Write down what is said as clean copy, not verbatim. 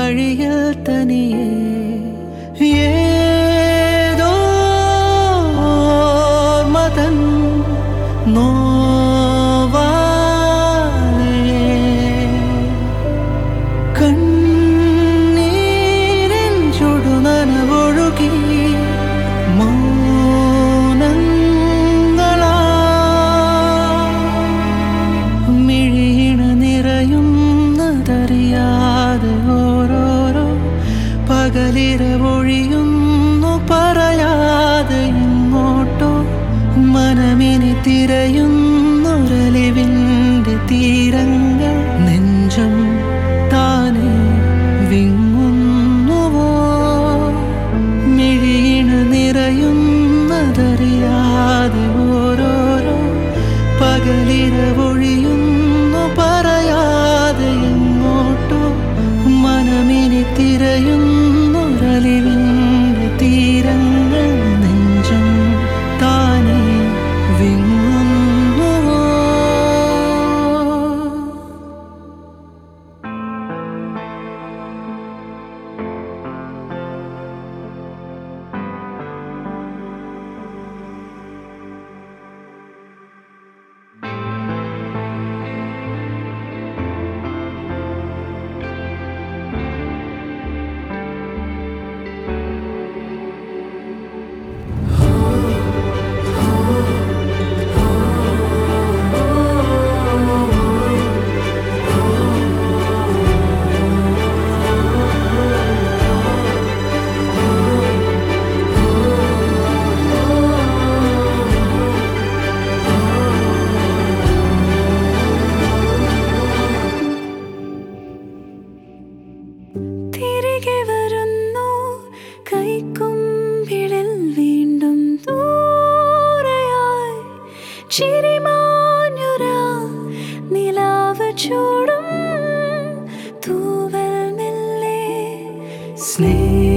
വഴിയിൽ തനിയെ ഏതോ ഓർമ്മതൻ നോവാലേ കണ്ണീരിൻ ചുടുനനവൊഴുകി മൗനങ്ങളാ മിഴിയിണ നിറയുന്നതറിയാതെ ഓരോരോ പകലിരവൊഴിയുന്നു പറയാതെ ഇങ്ങോട്ടോ മനമിനി തിരയുന്നൊരലിവിൻ്റെ തീരങ്ങൾ നെഞ്ചം താനെ വിങ്ങുന്നുവോ മിഴിയിണ നിറയുന്നതറിയാതെ ഓരോരോ പകലിരവൊഴിയുന്നു പറയാതെ എങ്ങോട്ടോ മനമിനി തിരയുന്നൊരലിവിൻ്റെ തീരങ്ങൾ നെഞ്ചം താനെ വിങ്ങുന്നുവോ തിരികെ വരുന്നു കൈക്കുമ്പിളിൽ വീണ്ടും ദൂരെയായി ചിരിമാഞ്ഞുരാ നിലാവ് ചൂടും തൂവൽ മെല്ലെ സ്നേഹ